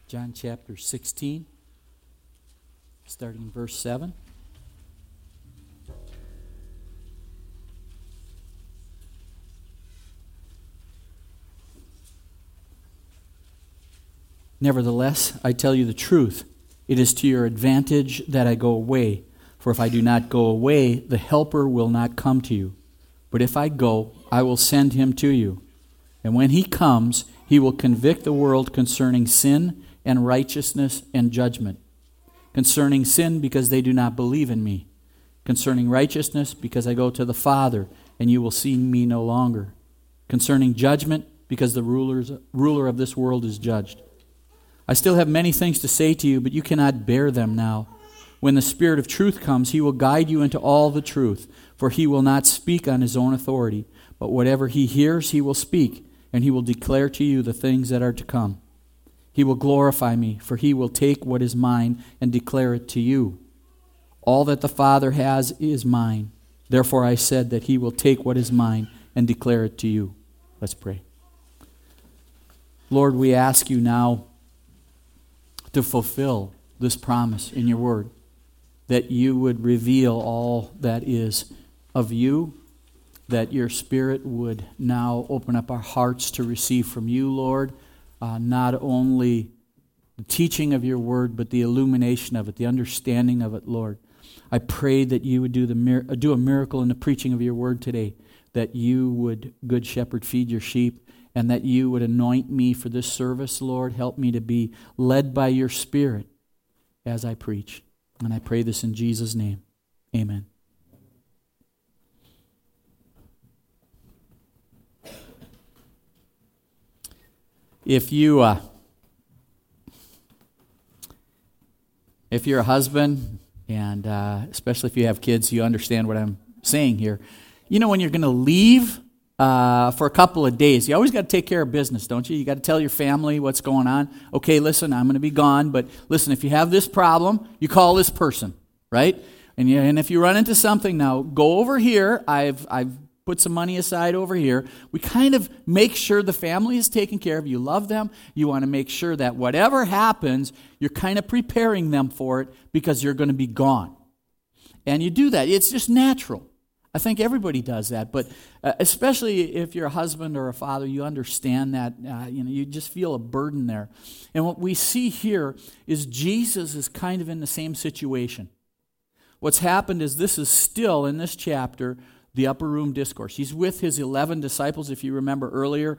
John chapter 16, starting in verse 7. Nevertheless, I tell you the truth. It is to your advantage that I go away. For if I do not go away, the Helper will not come to you. But if I go, I will send him to you. And when he comes, he will convict the world concerning sin and righteousness and judgment. Concerning sin, because they do not believe in me. Concerning righteousness, because I go to the Father, and you will see me no longer. Concerning judgment, because the ruler of this world is judged. I still have many things to say to you, but you cannot bear them now. When the Spirit of truth comes, he will guide you into all the truth, for he will not speak on his own authority, but whatever he hears he will speak, and he will declare to you the things that are to come. He will glorify me, for he will take what is mine and declare it to you. All that the Father has is mine. Therefore I said that he will take what is mine and declare it to you. Let's pray. Lord, we ask you now to fulfill this promise in your word, that you would reveal all that is of you, that your Spirit would now open up our hearts to receive from you, Lord, not only the teaching of your word, but the illumination of it, the understanding of it, Lord. I pray that you would do a miracle in the preaching of your word today, that you would, Good Shepherd, feed your sheep, and that you would anoint me for this service, Lord. Help me to be led by your Spirit as I preach. And I pray this in Jesus' name. Amen. If you're a husband, and especially if you have kids, you understand what I'm saying here. You know, when you're going to leave for a couple of days, you always got to take care of business, don't you? You got to tell your family what's going on. Okay, listen, I'm going to be gone, but listen, if you have this problem, you call this person, right? And if you run into something, now go over here. I've put some money aside over here. We kind of make sure the family is taken care of. You love them. You want to make sure that whatever happens, you're kind of preparing them for it because you're going to be gone. And you do that. It's just natural. I think everybody does that, but especially if you're a husband or a father, you understand that, you just feel a burden there. And what we see here is Jesus is kind of in the same situation. What's happened is this is still, in this chapter, the upper room discourse. He's with his 11 disciples. If you remember earlier,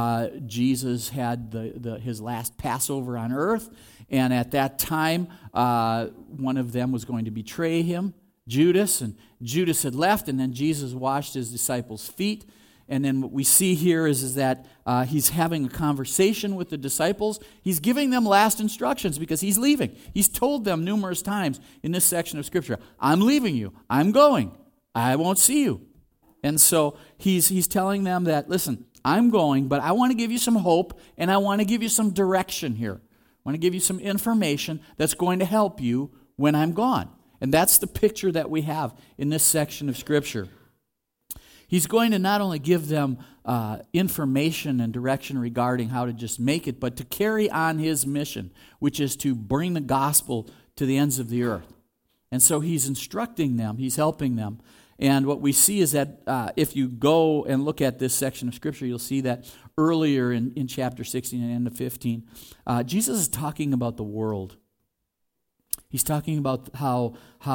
Jesus had his last Passover on earth, and at that time, one of them was going to betray him, Judas, and Judas had left, and then Jesus washed his disciples' feet. And then what we see here is that he's having a conversation with the disciples. He's giving them last instructions because he's leaving. He's told them numerous times in this section of Scripture, I'm leaving you. I'm going. I won't see you. And so he's telling them that, listen, I'm going, but I want to give you some hope, and I want to give you some direction here. I want to give you some information that's going to help you when I'm gone. And that's the picture that we have in this section of Scripture. He's going to not only give them information and direction regarding how to just make it, but to carry on his mission, which is to bring the gospel to the ends of the earth. And so he's instructing them, he's helping them. And what we see is that if you go and look at this section of Scripture, you'll see that earlier in chapter 16 and end of 15, Jesus is talking about the world. He's talking about how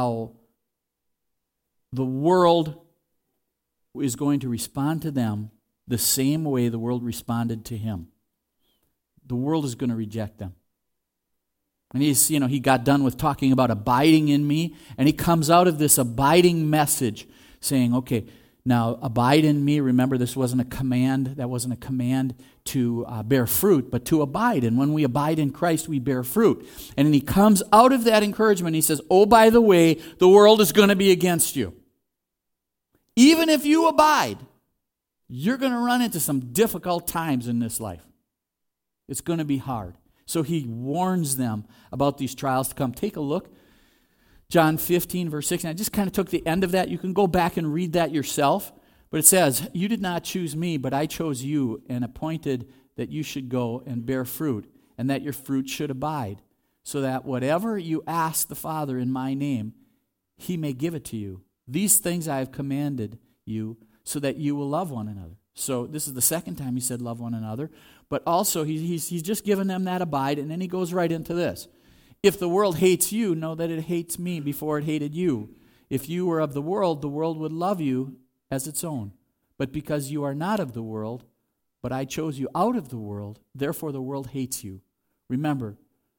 the world is going to respond to them the same way the world responded to him. The world is going to reject them. And he got done with talking about abiding in me, and he comes out of this abiding message saying, okay, now abide in me. Remember, this wasn't a command. That wasn't a command to bear fruit, but to abide. And when we abide in Christ, we bear fruit. And then he comes out of that encouragement. He says, oh, by the way, the world is going to be against you. Even if you abide, you're going to run into some difficult times in this life. It's going to be hard. So he warns them about these trials to come. Take a look. John 15, verse 16. I just kind of took the end of that. You can go back and read that yourself. But it says, you did not choose me, but I chose you and appointed that you should go and bear fruit, and that your fruit should abide, so that whatever you ask the Father in my name, he may give it to you. These things I have commanded you, so that you will love one another. So this is the second time he said love one another, but also he's just given them that abide, and then he goes right into this. If the world hates you, know that it hates me before it hated you. If you were of the world would love you as its own. But because you are not of the world, but I chose you out of the world, therefore the world hates you. Remember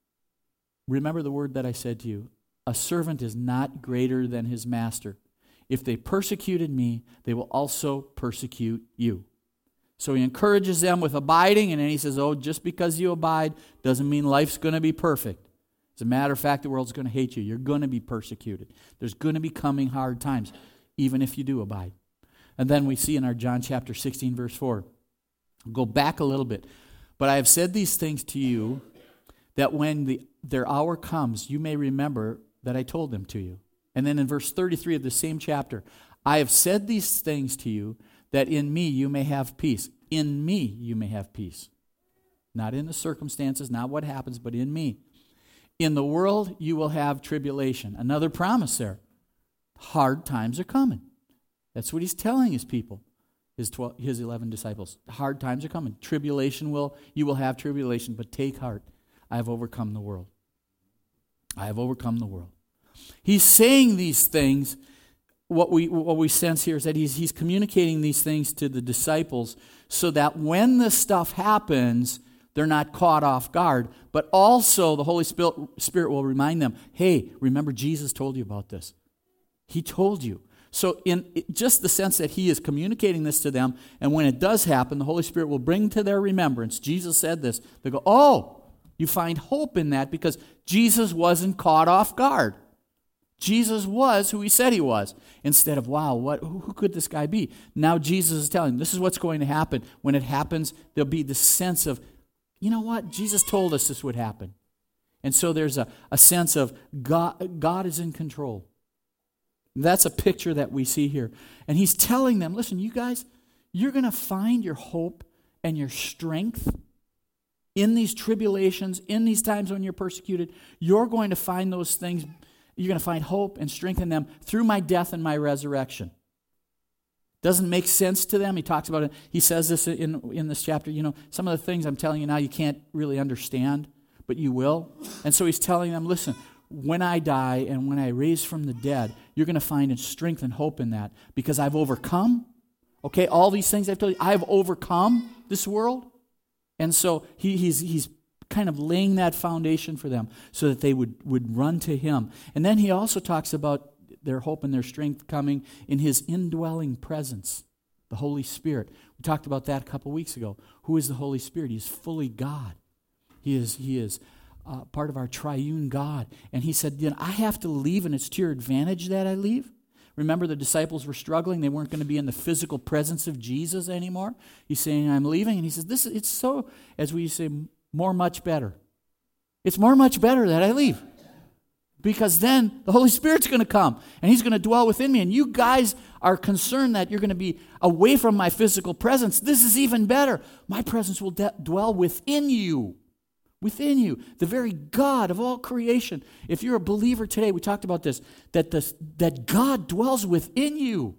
the word that I said to you. A servant is not greater than his master. If they persecuted me, they will also persecute you. So he encourages them with abiding, and then he says, just because you abide doesn't mean life's going to be perfect. As a matter of fact, the world's going to hate you. You're going to be persecuted. There's going to be coming hard times, even if you do abide. And then we see in our John chapter 16, verse 4, go back a little bit. But I have said these things to you, that when their hour comes, you may remember that I told them to you. And then in verse 33 of the same chapter, I have said these things to you, that in me you may have peace. In me you may have peace. Not in the circumstances, not what happens, but in me. In the world you will have tribulation. Another promise there. Hard times are coming. That's what he's telling his people, his 11 disciples. Hard times are coming. You will have tribulation, but take heart. I have overcome the world. I have overcome the world. He's saying these things. What we sense here is that he's communicating these things to the disciples so that when this stuff happens, they're not caught off guard, but also the Holy Spirit will remind them, hey, remember Jesus told you about this. He told you. So in just the sense that he is communicating this to them, and when it does happen, the Holy Spirit will bring to their remembrance, Jesus said this. They go, oh, you find hope in that because Jesus wasn't caught off guard. Jesus was who he said he was. Instead of, wow, who could this guy be? Now Jesus is telling them, this is what's going to happen. When it happens, there'll be this sense of, you know what? Jesus told us this would happen. And so there's a sense of God is in control. That's a picture that we see here. And he's telling them, listen, you guys, you're going to find your hope and your strength in these tribulations, in these times when you're persecuted. You're going to find those things. You're going to find hope and strength in them through my death and my resurrection. Doesn't make sense to them. He talks about it. He says this in this chapter. Some of the things I'm telling you now you can't really understand, but you will. And so he's telling them, listen, when I die and when I raise from the dead, you're going to find strength and hope in that because I've overcome. Okay, all these things I've told you, I've overcome this world. And so he's kind of laying that foundation for them so that they would run to him. And then he also talks about their hope and their strength coming in his indwelling presence, the Holy Spirit. We talked about that a couple weeks ago. Who is the Holy Spirit? He is fully God. He is part of our triune God. And he said, I have to leave, and it's to your advantage that I leave. Remember, the disciples were struggling. They weren't going to be in the physical presence of Jesus anymore. He's saying, I'm leaving. And he says, it's so, as we say, much better. It's much better that I leave. Because then the Holy Spirit's going to come, and he's going to dwell within me. And you guys are concerned that you're going to be away from my physical presence. This is even better. My presence will dwell within you. Within you. The very God of all creation. If you're a believer today, we talked about this, that God dwells within you.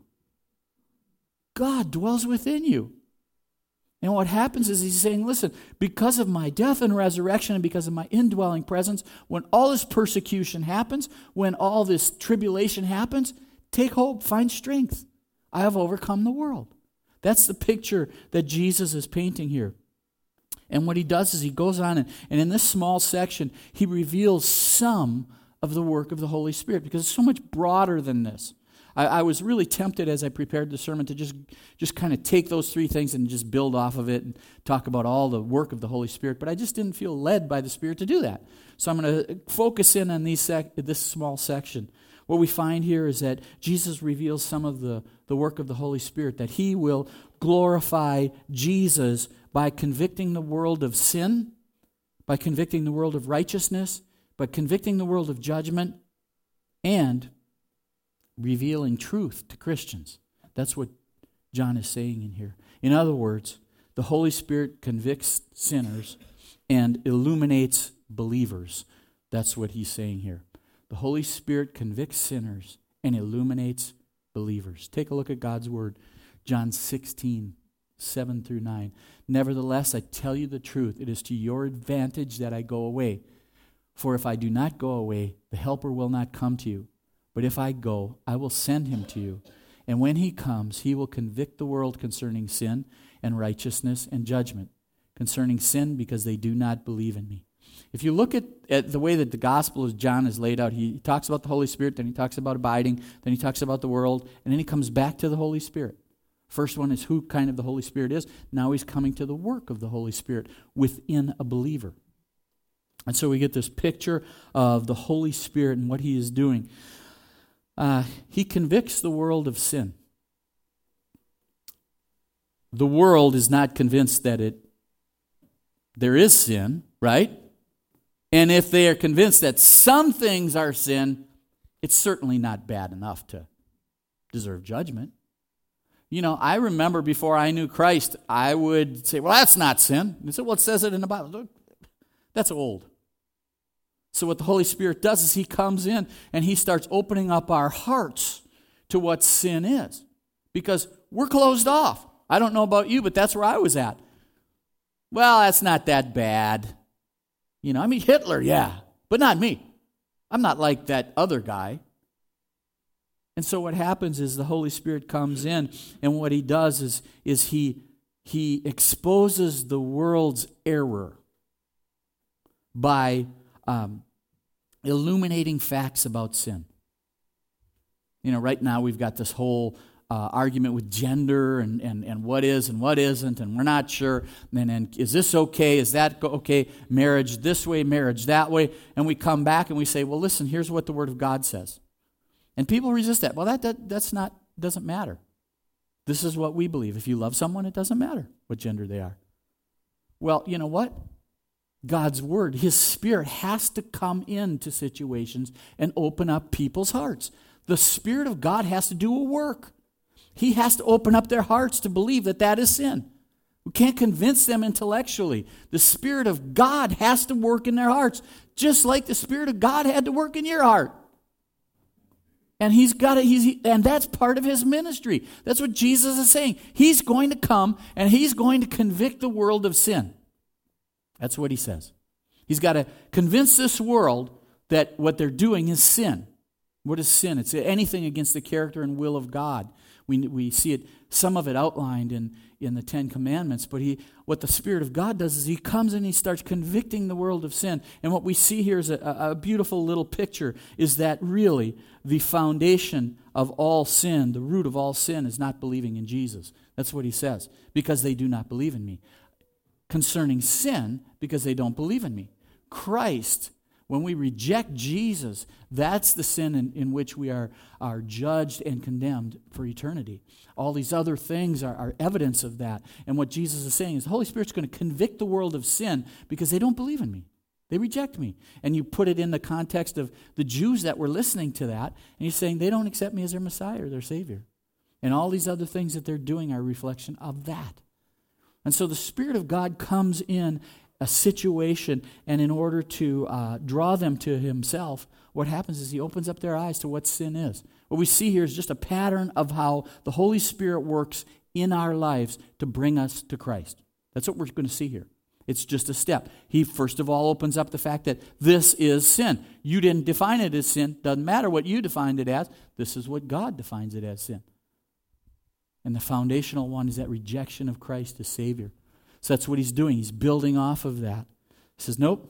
God dwells within you. And what happens is he's saying, listen, because of my death and resurrection and because of my indwelling presence, when all this persecution happens, when all this tribulation happens, take hope, find strength. I have overcome the world. That's the picture that Jesus is painting here. And what he does is he goes on and in this small section, he reveals some of the work of the Holy Spirit because it's so much broader than this. I was really tempted as I prepared the sermon to just kind of take those three things and just build off of it and talk about all the work of the Holy Spirit, but I just didn't feel led by the Spirit to do that. So I'm going to focus in on this small section. What we find here is that Jesus reveals some of the work of the Holy Spirit, that he will glorify Jesus by convicting the world of sin, by convicting the world of righteousness, by convicting the world of judgment, and revealing truth to Christians. That's what John is saying in here. In other words, the Holy Spirit convicts sinners and illuminates believers. That's what he's saying here. The Holy Spirit convicts sinners and illuminates believers. Take a look at God's word. John 16, 7 through 9. Nevertheless, I tell you the truth. It is to your advantage that I go away. For if I do not go away, the Helper will not come to you. But if I go, I will send him to you. And when he comes, he will convict the world concerning sin and righteousness and judgment. Concerning sin, because they do not believe in me. If you look at the way that the Gospel of John is laid out, he talks about the Holy Spirit, then he talks about abiding, then he talks about the world, and then he comes back to the Holy Spirit. First one is who kind of the Holy Spirit is. Now he's coming to the work of the Holy Spirit within a believer. And so we get this picture of the Holy Spirit and what he is doing. He convicts the world of sin. The world is not convinced that there is sin, right? And if they are convinced that some things are sin, it's certainly not bad enough to deserve judgment. You know, I remember before I knew Christ, I would say, well, that's not sin. And say, well, it says it in the Bible. That's old. So what the Holy Spirit does is he comes in and he starts opening up our hearts to what sin is. Because we're closed off. I don't know about you, but that's where I was at. Well, that's not that bad. You know, I mean, Hitler, yeah, but not me. I'm not like that other guy. And so what happens is the Holy Spirit comes in, and what he does is he exposes the world's error by illuminating facts about sin. You know, right now we've got this whole argument with gender and what is and what isn't, and we're not sure. And is this okay? Is that okay? Marriage this way, marriage that way. And we come back and we say, well, listen, here's what the Word of God says. And people resist that. Well, that doesn't matter. This is what we believe. If you love someone, it doesn't matter what gender they are. Well, you know what? God's Word, His Spirit has to come into situations and open up people's hearts. The Spirit of God has to do a work. He has to open up their hearts to believe that that is sin. We can't convince them intellectually. The Spirit of God has to work in their hearts, just like the Spirit of God had to work in your heart. And and that's part of his ministry. That's what Jesus is saying. He's going to come and he's going to convict the world of sin. That's what he says. He's got to convince this world that what they're doing is sin. What is sin? It's anything against the character and will of God. We see it, some of it outlined in the Ten Commandments, but what the Spirit of God does is he comes and he starts convicting the world of sin. And what we see here is a beautiful little picture, is that really the foundation of all sin, the root of all sin, is not believing in Jesus. That's what he says, because they do not believe in me. Concerning sin, because they don't believe in me. Christ, when we reject Jesus, that's the sin in which we are judged and condemned for eternity. All these other things are evidence of that. And what Jesus is saying is the Holy Spirit's going to convict the world of sin because they don't believe in me. They reject me. And you put it in the context of the Jews that were listening to that, and you're saying they don't accept me as their Messiah or their Savior. And all these other things that they're doing are a reflection of that. And so the Spirit of God comes in a situation, and in order to draw them to himself, what happens is he opens up their eyes to what sin is. What we see here is just a pattern of how the Holy Spirit works in our lives to bring us to Christ. That's what we're going to see here. It's just a step. He first of all opens up the fact that this is sin. You didn't define it as sin. Doesn't matter what you defined it as. This is what God defines it as sin. And the foundational one is that rejection of Christ as Savior. So that's what he's doing. He's building off of that. He says, nope.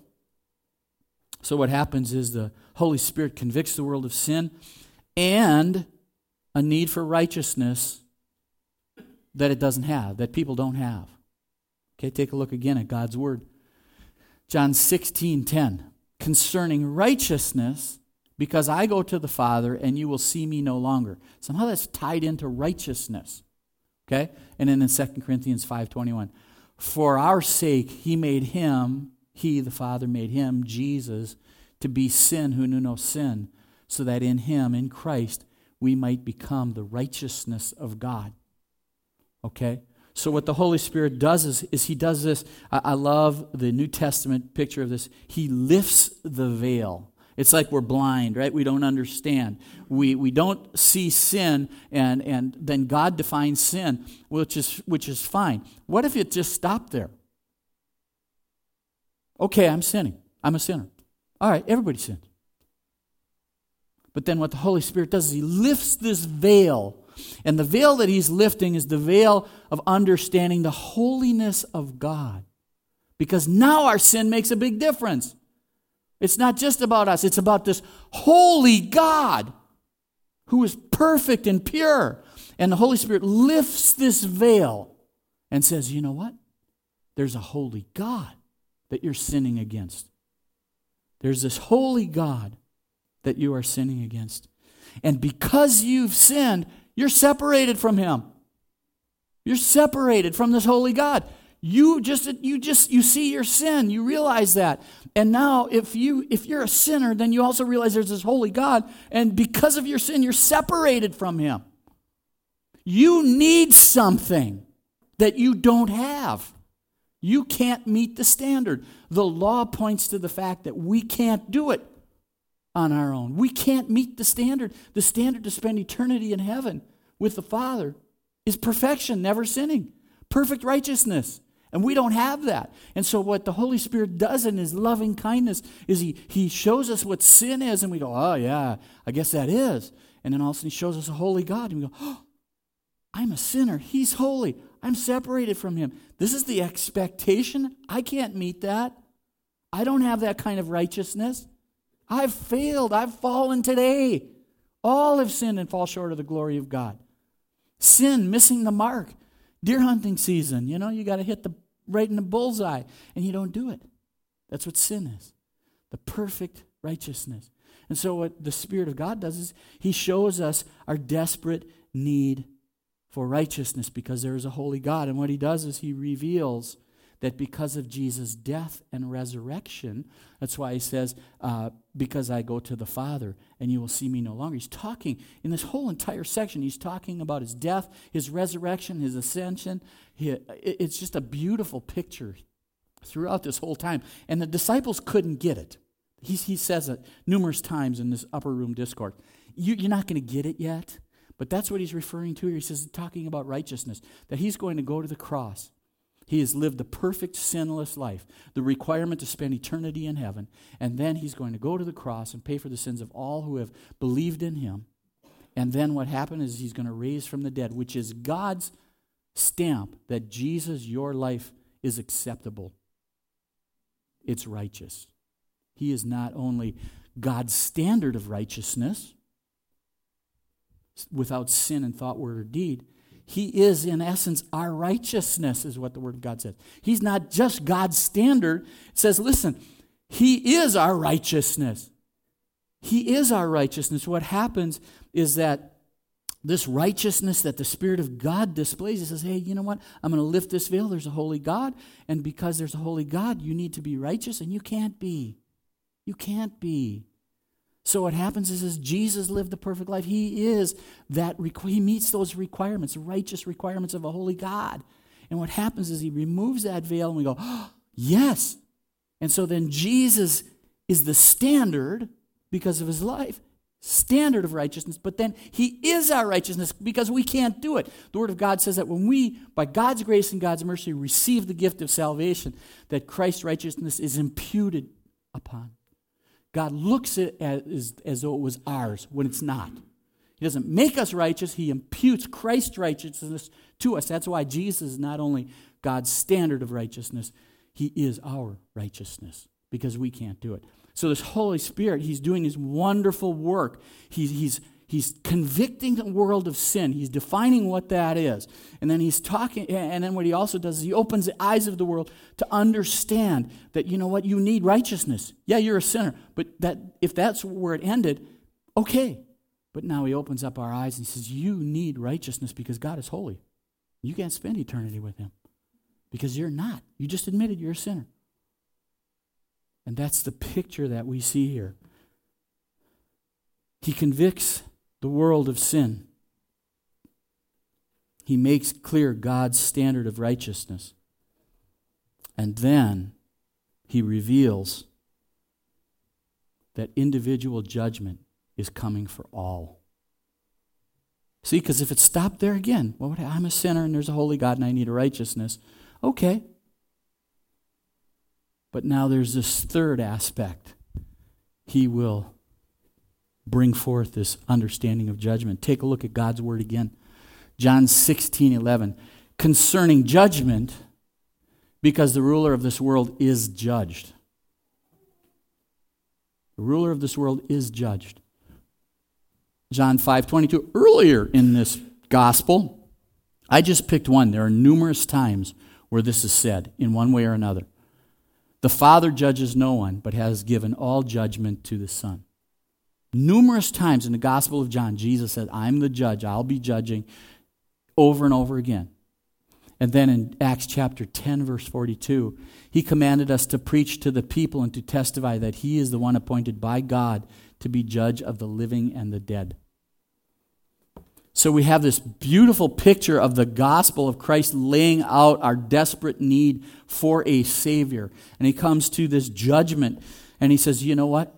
So what happens is the Holy Spirit convicts the world of sin and a need for righteousness that it doesn't have, that people don't have. Okay, take a look again at God's Word. John 16:10. Concerning righteousness, because I go to the Father and you will see me no longer. Somehow that's tied into righteousness. Okay? And then in 2 Corinthians 5:21. For our sake, he made him, he, the Father, made him, Jesus, to be sin who knew no sin, so that in him, in Christ, we might become the righteousness of God. Okay? So what the Holy Spirit does is he does this. I love the New Testament picture of this. He lifts the veil. It's like we're blind, right? We don't understand. We don't see sin, and then God defines sin, which is fine. What if it just stopped there? Okay, I'm sinning. I'm a sinner. All right, everybody sins. But then what the Holy Spirit does is he lifts this veil. And the veil that he's lifting is the veil of understanding the holiness of God. Because now our sin makes a big difference. It's not just about us. It's about this holy God who is perfect and pure. And the Holy Spirit lifts this veil and says, you know what? There's a holy God that you're sinning against. There's this holy God that you are sinning against. And because you've sinned, you're separated from him. You're separated from this holy God. You see your sin. You realize that. And now if you're a sinner, then you also realize there's this holy God. And because of your sin, you're separated from him. You need something that you don't have. You can't meet the standard. The law points to the fact that we can't do it on our own. We can't meet the standard. The standard to spend eternity in heaven with the Father is perfection, never sinning, perfect righteousness. And we don't have that. And so what the Holy Spirit does in his loving kindness is he shows us what sin is, and we go, oh yeah, I guess that is. And then all of a sudden he shows us a holy God, and we go, oh, I'm a sinner. He's holy. I'm separated from him. This is the expectation. I can't meet that. I don't have that kind of righteousness. I've failed. I've fallen today. All have sinned and fall short of the glory of God. Sin, missing the mark. Deer hunting season, you got to hit right in the bullseye, and you don't do it. That's what sin is, the perfect righteousness. And so what the Spirit of God does is he shows us our desperate need for righteousness because there is a holy God. And what he does is he reveals that because of Jesus' death and resurrection, that's why he says, because I go to the Father and you will see me no longer. He's talking, in this whole entire section, he's talking about his death, his resurrection, his ascension. It's just a beautiful picture throughout this whole time. And the disciples couldn't get it. He says it numerous times in this upper room discourse. You're not going to get it yet, but that's what he's referring to here. He says, talking about righteousness, that he's going to go to the cross. He has lived the perfect, sinless life, the requirement to spend eternity in heaven, and then he's going to go to the cross and pay for the sins of all who have believed in him. And then what happened is he's going to raise from the dead, which is God's stamp that Jesus, your life is acceptable. It's righteous. He is not only God's standard of righteousness, without sin in thought, word, or deed. He is, in essence, our righteousness, is what the Word of God says. He's not just God's standard. It says, listen, he is our righteousness. He is our righteousness. What happens is that this righteousness that the Spirit of God displays, he says, hey, you know what? I'm going to lift this veil. There's a holy God, and because there's a holy God, you need to be righteous, and you can't be. You can't be. So what happens is Jesus lived the perfect life. He is that, he meets those requirements, righteous requirements of a holy God. And what happens is he removes that veil and we go, oh, yes. And so then Jesus is the standard because of his life, standard of righteousness, but then he is our righteousness because we can't do it. The Word of God says that when we, by God's grace and God's mercy, receive the gift of salvation, that Christ's righteousness is imputed upon. God looks at it as though it was ours when it's not. He doesn't make us righteous. He imputes Christ's righteousness to us. That's why Jesus is not only God's standard of righteousness, he is our righteousness because we can't do it. So this Holy Spirit, he's doing his wonderful work. He's convicting the world of sin. He's defining what that is. And then he's talking, and then what he also does is he opens the eyes of the world to understand that, you know what, you need righteousness. Yeah, you're a sinner, but if that's where it ended, okay. But now he opens up our eyes and he says, you need righteousness because God is holy. You can't spend eternity with him because you're not. You just admitted you're a sinner. And that's the picture that we see here. He convicts the world of sin. He makes clear God's standard of righteousness. And then he reveals that individual judgment is coming for all. See, because if it stopped there again, well, I'm a sinner and there's a holy God and I need a righteousness. Okay. But now there's this third aspect. He will bring forth this understanding of judgment. Take a look at God's word again. John 16:11. Concerning judgment, because the ruler of this world is judged. The ruler of this world is judged. John 5:22. Earlier in this gospel, I just picked one. There are numerous times where this is said in one way or another. The Father judges no one, but has given all judgment to the Son. Numerous times in the Gospel of John, Jesus said, I'm the judge, I'll be judging, over and over again. And then in Acts chapter 10, verse 42, he commanded us to preach to the people and to testify that he is the one appointed by God to be judge of the living and the dead. So we have this beautiful picture of the gospel of Christ laying out our desperate need for a Savior. And he comes to this judgment and he says, you know what?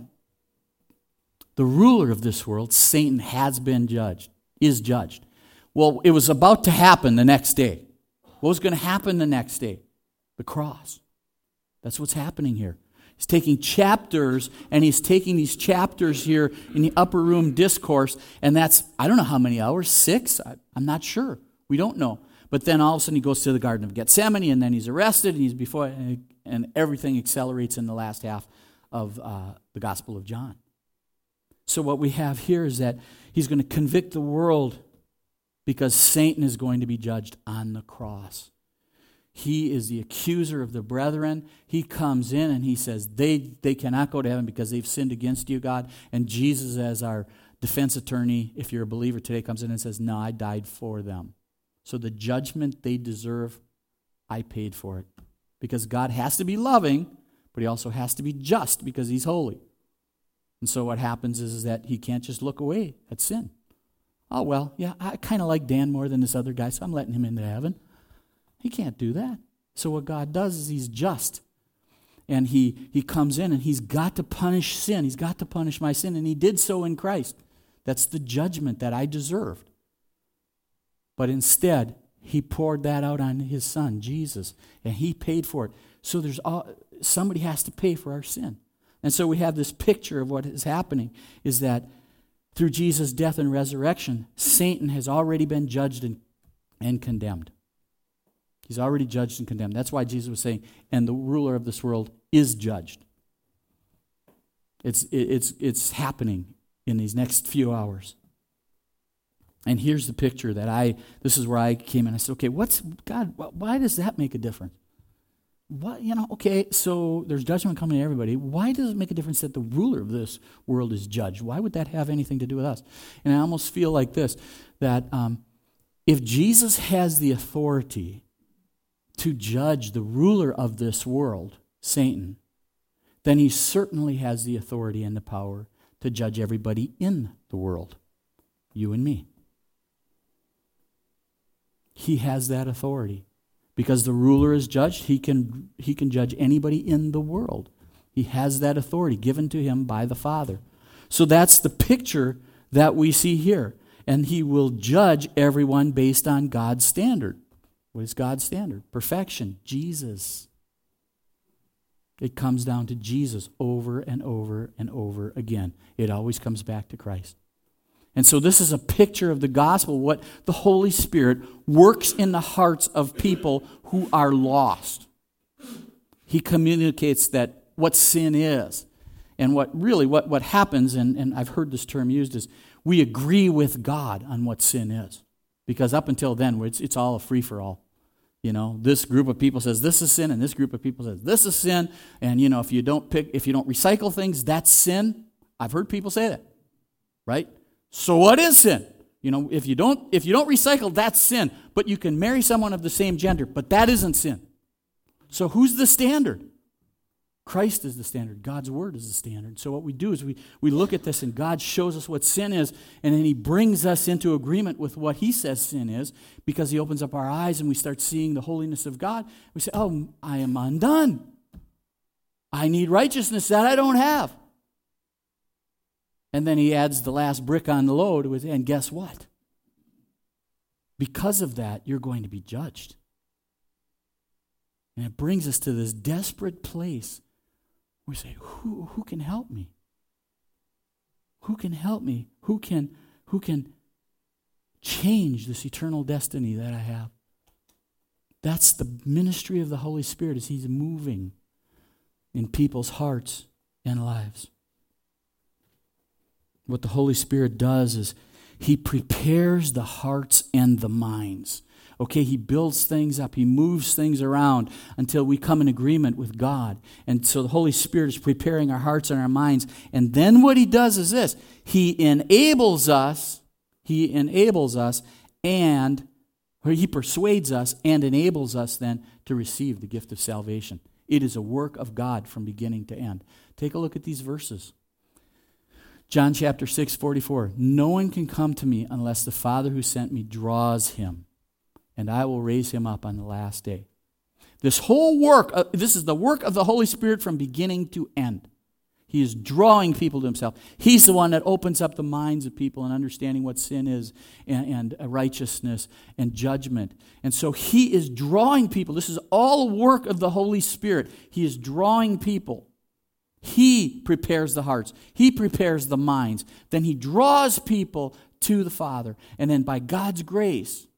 The ruler of this world, Satan, has been judged, is judged. Well, it was about to happen the next day. What was going to happen the next day? The cross. That's what's happening here. He's taking chapters, and he's taking these chapters here in the upper room discourse, and that's, I don't know how many hours, 6? I'm not sure. We don't know. But then all of a sudden he goes to the Garden of Gethsemane, and then he's arrested, and he's before, and everything accelerates in the last half of the Gospel of John. So what we have here is that he's going to convict the world because Satan is going to be judged on the cross. He is the accuser of the brethren. He comes in and he says, they cannot go to heaven because they've sinned against you, God. And Jesus, as our defense attorney, if you're a believer today, comes in and says, no, I died for them. So the judgment they deserve, I paid for it. Because God has to be loving, but he also has to be just because he's holy. And so what happens is that he can't just look away at sin. Oh, well, yeah, I kind of like Dan more than this other guy, so I'm letting him into heaven. He can't do that. So what God does is he's just. And he comes in and he's got to punish sin. He's got to punish my sin. And he did so in Christ. That's the judgment that I deserved. But instead, he poured that out on his son, Jesus. And he paid for it. So somebody has to pay for our sin. And so we have this picture of what is happening, is that through Jesus' death and resurrection, Satan has already been judged and condemned. He's already judged and condemned. That's why Jesus was saying, and the ruler of this world is judged. It's happening in these next few hours. And here's the picture this is where I came in. I said, okay, God, why does that make a difference? Okay, so there's judgment coming to everybody. Why does it make a difference that the ruler of this world is judged? Why would that have anything to do with us? And I almost feel like this, that if Jesus has the authority to judge the ruler of this world, Satan, then he certainly has the authority and the power to judge everybody in the world, you and me. He has that authority. Because the ruler is judged, he can judge anybody in the world. He has that authority given to him by the Father. So that's the picture that we see here. And he will judge everyone based on God's standard. What is God's standard? Perfection. Jesus. It comes down to Jesus over and over and over again. It always comes back to Christ. And so this is a picture of the gospel, what the Holy Spirit works in the hearts of people who are lost. He communicates that what sin is. And what happens, and I've heard this term used, is we agree with God on what sin is. Because up until then, it's all a free-for-all. This group of people says this is sin, and this group of people says this is sin. And if you don't recycle things, that's sin. I've heard people say that, right? So what is sin? If you don't recycle, that's sin. But you can marry someone of the same gender, but that isn't sin. So who's the standard? Christ is the standard. God's word is the standard. So what we do is we look at this and God shows us what sin is, and then he brings us into agreement with what he says sin is, because he opens up our eyes and we start seeing the holiness of God. We say, oh, I am undone. I need righteousness that I don't have. And then he adds the last brick on the load, and guess what? Because of that, you're going to be judged. And it brings us to this desperate place. We say, who can help me? Who can help me? Who can change this eternal destiny that I have? That's the ministry of the Holy Spirit, as he's moving in people's hearts and lives. What the Holy Spirit does is he prepares the hearts and the minds. Okay, he builds things up. He moves things around until we come in agreement with God. And so the Holy Spirit is preparing our hearts and our minds. And then what he does is this. He enables us, and he persuades us and enables us then to receive the gift of salvation. It is a work of God from beginning to end. Take a look at these verses. John chapter 6:44. No one can come to me unless the Father who sent me draws him, and I will raise him up on the last day. This whole work, this is the work of the Holy Spirit from beginning to end. He is drawing people to himself. He's the one that opens up the minds of people and understanding what sin is and righteousness and judgment. And so he is drawing people. This is all work of the Holy Spirit. He is drawing people. He prepares the hearts. He prepares the minds. Then he draws people to the Father. And then by God's grace,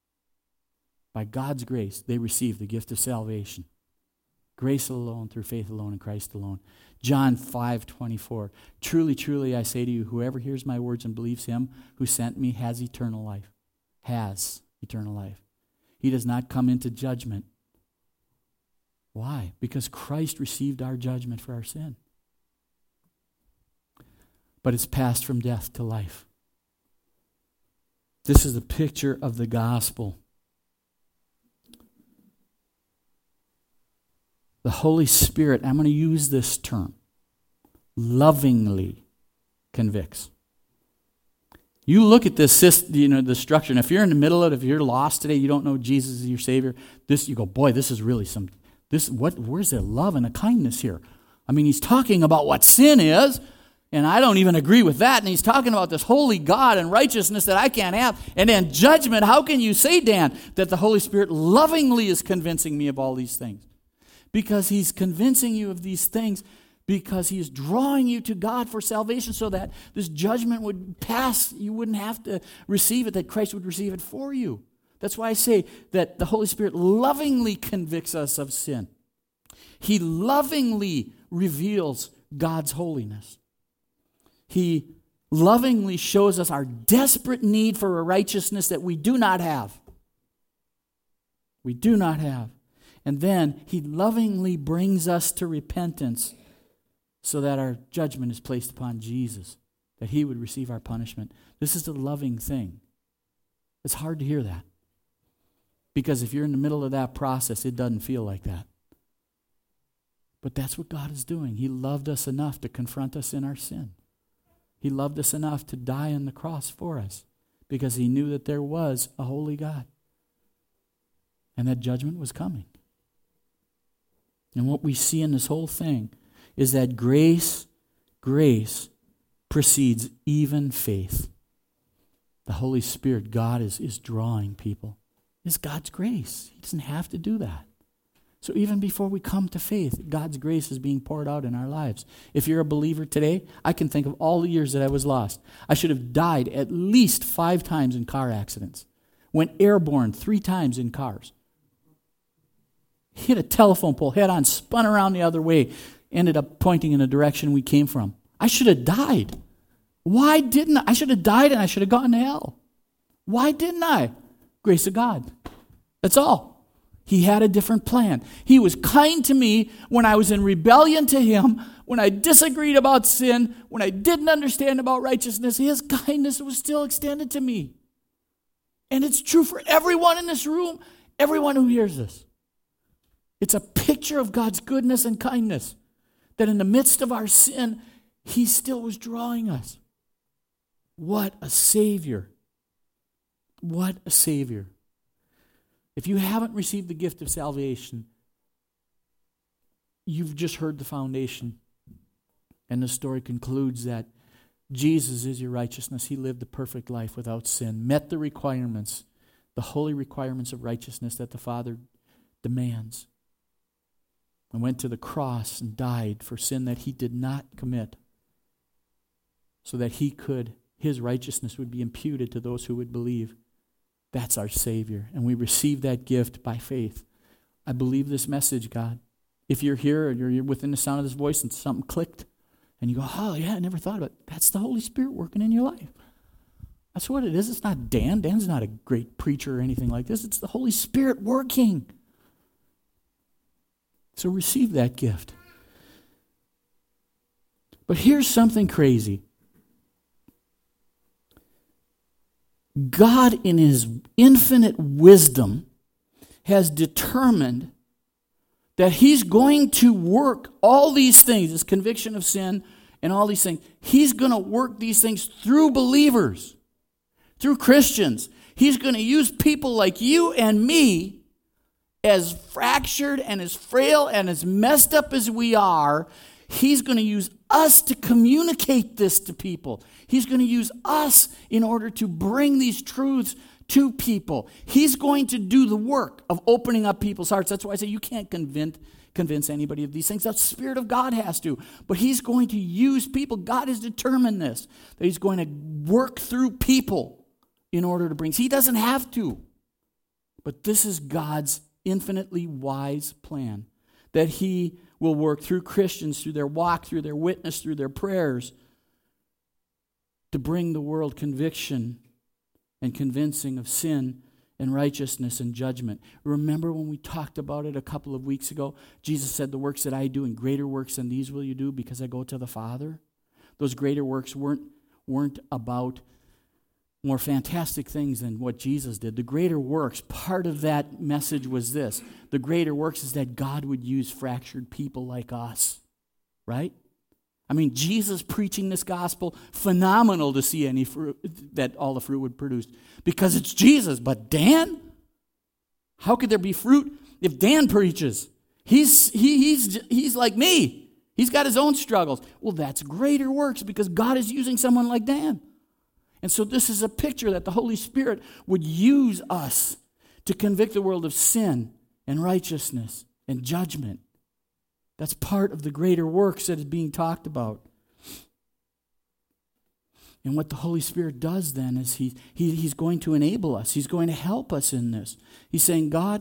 they receive the gift of salvation. Grace alone, through faith alone, in Christ alone. John 5:24. Truly, truly, I say to you, whoever hears my words and believes him who sent me has eternal life. Has eternal life. He does not come into judgment. Why? Because Christ received our judgment for our sin. But it's passed from death to life. This is a picture of the gospel. The Holy Spirit, I'm going to use this term, lovingly convicts. You look at this, the structure, and if you're in the middle of it, if you're lost today, you don't know Jesus is your Savior, you go, boy, this is really where's the love and the kindness here? I mean, he's talking about what sin is, and I don't even agree with that, and he's talking about this holy God and righteousness that I can't have, and then judgment. How can you say, Dan, that the Holy Spirit lovingly is convincing me of all these things? Because he's convincing you of these things because he is drawing you to God for salvation so that this judgment would pass. You wouldn't have to receive it, that Christ would receive it for you. That's why I say that the Holy Spirit lovingly convicts us of sin. He lovingly reveals God's holiness. He lovingly shows us our desperate need for a righteousness that we do not have. We do not have. And then he lovingly brings us to repentance so that our judgment is placed upon Jesus, that he would receive our punishment. This is the loving thing. It's hard to hear that. Because if you're in the middle of that process, it doesn't feel like that. But that's what God is doing. He loved us enough to confront us in our sin. He loved us enough to die on the cross for us because he knew that there was a holy God and that judgment was coming. And what we see in this whole thing is that grace precedes even faith. The Holy Spirit, God is drawing people. It's God's grace. He doesn't have to do that. So even before we come to faith, God's grace is being poured out in our lives. If you're a believer today, I can think of all the years that I was lost. I should have died at least 5 times in car accidents. Went airborne 3 times in cars. Hit a telephone pole head on, spun around the other way, ended up pointing in the direction we came from. I should have died. Why didn't I? I should have died and I should have gone to hell. Why didn't I? Grace of God. That's all. He had a different plan. He was kind to me when I was in rebellion to him, when I disagreed about sin, when I didn't understand about righteousness. His kindness was still extended to me. And it's true for everyone in this room, everyone who hears this. It's a picture of God's goodness and kindness. That in the midst of our sin, he still was drawing us. What a Savior. What a Savior. If you haven't received the gift of salvation, you've just heard the foundation. And the story concludes that Jesus is your righteousness. He lived the perfect life without sin, met the requirements, the holy requirements of righteousness that the Father demands, and went to the cross and died for sin that he did not commit, so that his righteousness would be imputed to those who would believe. That's our Savior, and we receive that gift by faith. I believe this message, God. If you're here and you're within the sound of this voice and something clicked, and you go, oh yeah, I never thought about it. That's the Holy Spirit working in your life. That's what it is. It's not Dan. Dan's not a great preacher or anything like this. It's the Holy Spirit working. So receive that gift. But here's something crazy. God, in his infinite wisdom, has determined that he's going to work all these things, this conviction of sin and all these things. He's going to work these things through believers, through Christians. He's going to use people like you and me, as fractured and as frail and as messed up as we are. He's going to use us to communicate this to people. He's going to use us in order to bring these truths to people. He's going to do the work of opening up people's hearts. That's why I say you can't convince anybody of these things. The Spirit of God has to. But he's going to use people. God has determined this, that he's going to work through people in order to bring. He doesn't have to. But this is God's infinitely wise plan, that he will work through Christians, through their walk, through their witness, through their prayers, to bring the world conviction and convincing of sin and righteousness and judgment. Remember when we talked about it a couple of weeks ago? Jesus said, the works that I do and greater works than these will you do because I go to the Father. Those greater works weren't about more fantastic things than what Jesus did. The greater works, part of that message was this. The greater works is that God would use fractured people like us, right? I mean, Jesus preaching this gospel, phenomenal to see any fruit, that all the fruit would produce, because it's Jesus. But Dan, how could there be fruit if Dan preaches? He's like me. He's got his own struggles. Well, that's greater works because God is using someone like Dan. And so this is a picture that the Holy Spirit would use us to convict the world of sin and righteousness and judgment. That's part of the greater works that is being talked about. And what the Holy Spirit does then is he's going to enable us. He's going to help us in this. He's saying God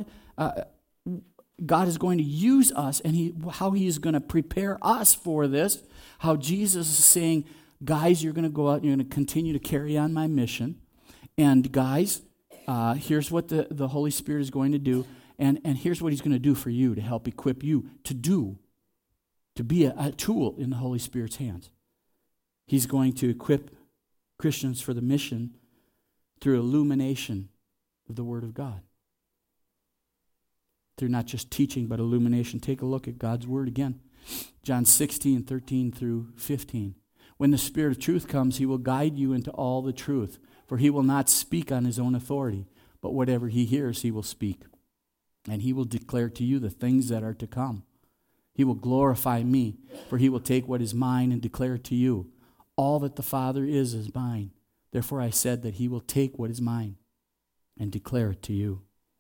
is going to use us, and how he is going to prepare us for this. How Jesus is saying, guys, you're going to go out and you're going to continue to carry on my mission. And guys, here's what the Holy Spirit is going to do. And here's what he's going to do for you to help equip you to be a tool in the Holy Spirit's hands. He's going to equip Christians for the mission through illumination of the Word of God. Through not just teaching, but illumination. Take a look at God's Word again. John 16, 13 through 15. When the Spirit of truth comes, he will guide you into all the truth. For he will not speak on his own authority, but whatever he hears, he will speak. And he will declare to you the things that are to come. He will glorify me, for he will take what is mine and declare it to you. All that the Father is mine. Therefore I said that he will take what is mine and declare it to you.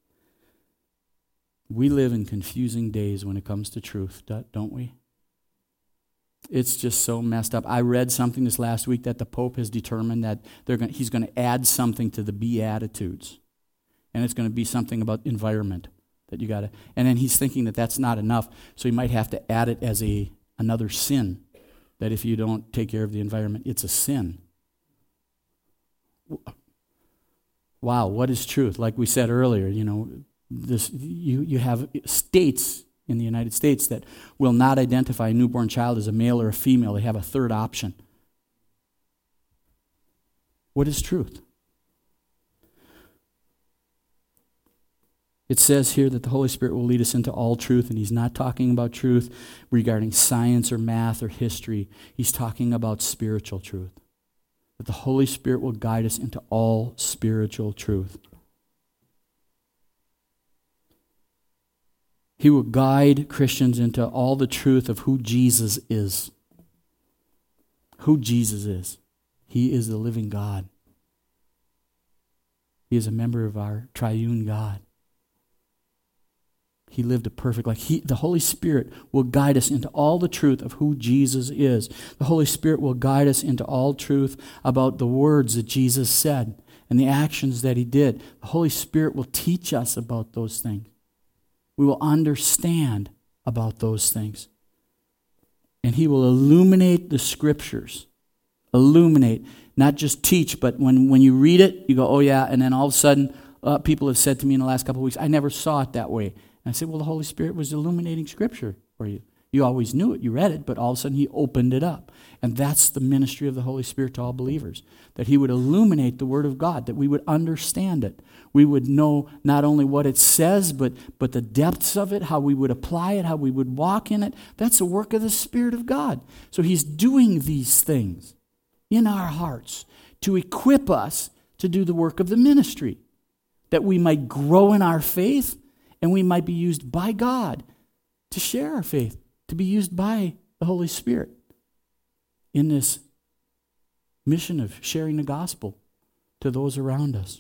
We live in confusing days when it comes to truth, don't we? It's just so messed up. I read something this last week that the Pope has determined that he's going to add something to the Beatitudes. And it's going to be something about environment that you got to. And then he's thinking that that's not enough, so he might have to add it as another sin. That if you don't take care of the environment, it's a sin. Wow, what is truth? Like we said earlier, you have states in the United States that will not identify a newborn child as a male or a female. They have a third option. What is truth? It says here that the Holy Spirit will lead us into all truth, and he's not talking about truth regarding science or math or history. He's talking about spiritual truth. That the Holy Spirit will guide us into all spiritual truth. He will guide Christians into all the truth of who Jesus is. Who Jesus is. He is the living God. He is a member of our triune God. He lived a perfect life. The Holy Spirit will guide us into all the truth of who Jesus is. The Holy Spirit will guide us into all truth about the words that Jesus said and the actions that he did. The Holy Spirit will teach us about those things. We will understand about those things. And he will illuminate the Scriptures. Illuminate. Not just teach, but when you read it, you go, oh yeah, and then all of a sudden, people have said to me in the last couple of weeks, I never saw it that way. And I said, well, the Holy Spirit was illuminating Scripture for you. You always knew it, you read it, but all of a sudden he opened it up. And that's the ministry of the Holy Spirit to all believers, that he would illuminate the Word of God, that we would understand it. We would know not only what it says, but the depths of it, how we would apply it, how we would walk in it. That's the work of the Spirit of God. So he's doing these things in our hearts to equip us to do the work of the ministry, that we might grow in our faith and we might be used by God to share our faith, to be used by the Holy Spirit in this mission of sharing the gospel to those around us.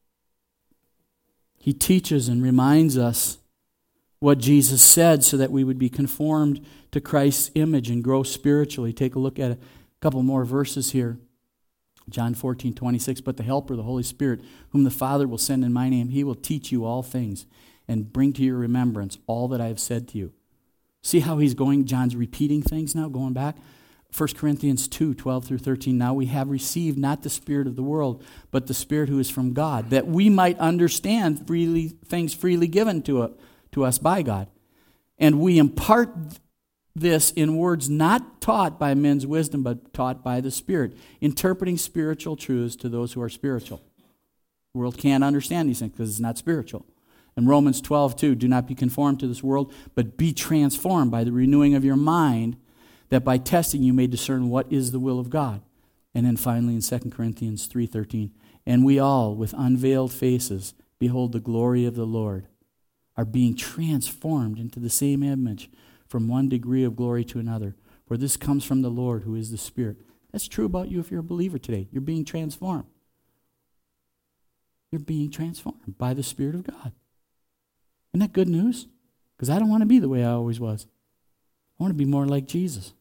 He teaches and reminds us what Jesus said so that we would be conformed to Christ's image and grow spiritually. Take a look at a couple more verses here. John 14:26, but the Helper, the Holy Spirit, whom the Father will send in my name, he will teach you all things and bring to your remembrance all that I have said to you. See how he's going? John's repeating things now, going back. 1 Corinthians 2:12-13, now we have received not the spirit of the world, but the Spirit who is from God, that we might understand things freely given to us by God. And we impart this in words not taught by men's wisdom, but taught by the Spirit, interpreting spiritual truths to those who are spiritual. The world can't understand these things because it's not spiritual. In Romans 12:2, do not be conformed to this world, but be transformed by the renewing of your mind, that by testing you may discern what is the will of God. And then finally in 2 Corinthians 3:13, and we all, with unveiled faces, behold the glory of the Lord, are being transformed into the same image from one degree of glory to another. For this comes from the Lord, who is the Spirit. That's true about you if you're a believer today. You're being transformed. You're being transformed by the Spirit of God. Isn't that good news? Because I don't want to be the way I always was. I want to be more like Jesus.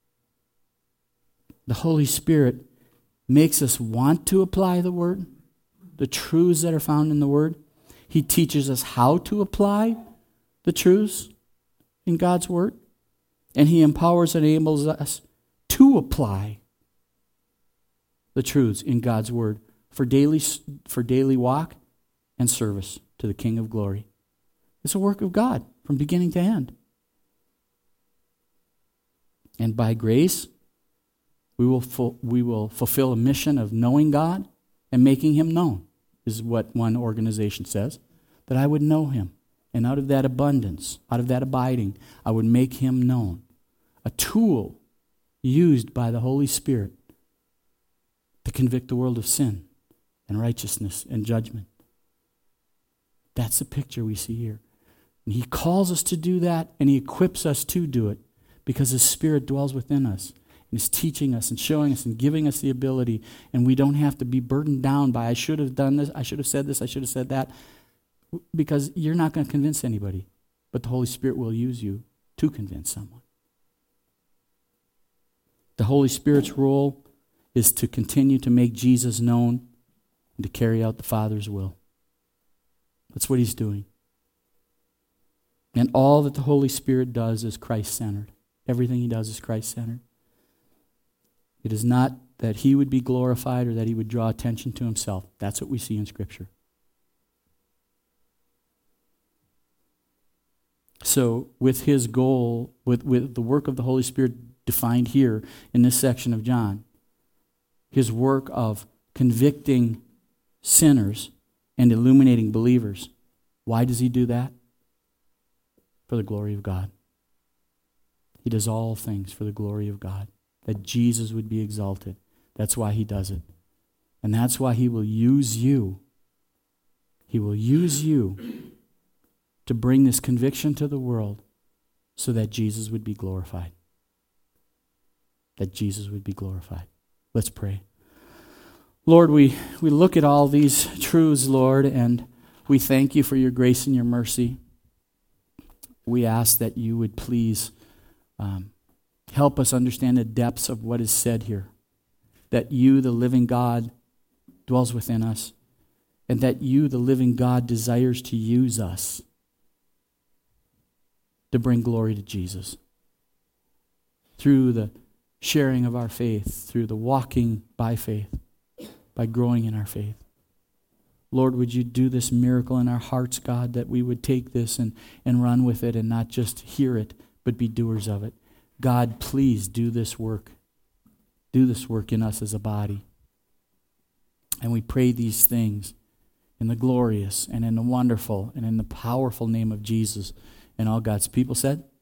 The Holy Spirit makes us want to apply the Word, the truths that are found in the Word. He teaches us how to apply the truths in God's Word. And he empowers and enables us to apply the truths in God's Word for daily walk and service to the King of Glory. It's a work of God from beginning to end. And by grace, we will fulfill a mission of knowing God and making him known, is what one organization says, that I would know him. And out of that abundance, out of that abiding, I would make him known. A tool used by the Holy Spirit to convict the world of sin and righteousness and judgment. That's the picture we see here. And he calls us to do that, and he equips us to do it because his Spirit dwells within us and is teaching us and showing us and giving us the ability, and we don't have to be burdened down by, I should have done this, I should have said this, I should have said that, because you're not going to convince anybody, but the Holy Spirit will use you to convince someone. The Holy Spirit's role is to continue to make Jesus known and to carry out the Father's will. That's what he's doing. And all that the Holy Spirit does is Christ-centered. Everything he does is Christ-centered. It is not that he would be glorified or that he would draw attention to himself. That's what we see in Scripture. So with his goal, with the work of the Holy Spirit defined here in this section of John, his work of convicting sinners and illuminating believers, Why does he do that? For the glory of God. He does all things for the glory of God, that Jesus would be exalted. That's why he does it. And that's why he will use you. He will use you to bring this conviction to the world so that Jesus would be glorified. That Jesus would be glorified. Let's pray. Lord, we look at all these truths, Lord, and we thank you for your grace and your mercy. We ask that you would please help us understand the depths of what is said here. That you, the living God, dwells within us, and that you, the living God, desires to use us to bring glory to Jesus. Through the sharing of our faith, through the walking by faith, by growing in our faith. Lord, would you do this miracle in our hearts, God, that we would take this and run with it and not just hear it, but be doers of it. God, please do this work. Do this work in us as a body. And we pray these things in the glorious and in the wonderful and in the powerful name of Jesus. And all God's people said,